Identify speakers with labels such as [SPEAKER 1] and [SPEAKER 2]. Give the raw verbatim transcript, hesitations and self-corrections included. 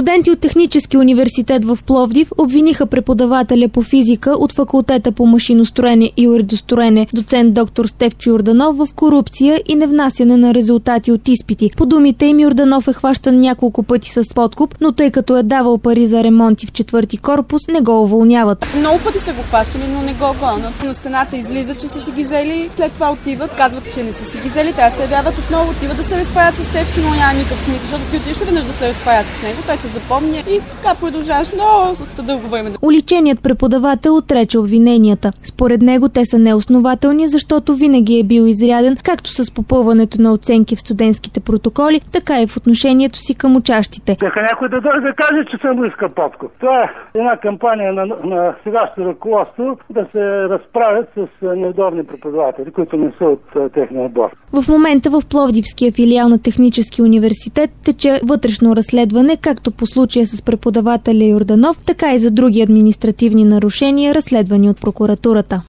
[SPEAKER 1] Студенти от Технически университет в Пловдив обвиниха преподавателя по физика от факултета по машиностроене и уредостроене доцент доктор Стефчо Йорданов в корупция и невнасяне на резултати от изпити. По думите им Йорданов е хващан няколко пъти с подкуп, но тъй като е давал пари за ремонти в четвърти корпус, не го уволняват.
[SPEAKER 2] Много пъти са го хващали, но не го гонят. На стената излиза, че са си ги взели, след това отиват, казват, че не са си ги взели, те се явяват отново, отиват да се разправят с Стефчо, но няма никакъв смисъл, защото ти отиш веднъж да се разправят с него, той те запомня и така продължаваш много с дълго време.
[SPEAKER 1] Уличеният преподавател отрече обвиненията. Според него те са неоснователни, защото винаги е бил изряден както с попълването на оценки в студентските протоколи, така и в отношението си към учащите.
[SPEAKER 3] Нека някой да дойде да каже, че съм иска подкуп. Това е една кампания на, на сегашното ръководство да се разправят с неудобни преподаватели, които не са от техния отбор.
[SPEAKER 1] В момента в Пловдивския филиал на Технически университет тече вътрешно разследване както по случая с преподавателя Йорданов, така и за други административни нарушения, разследвани от прокуратурата.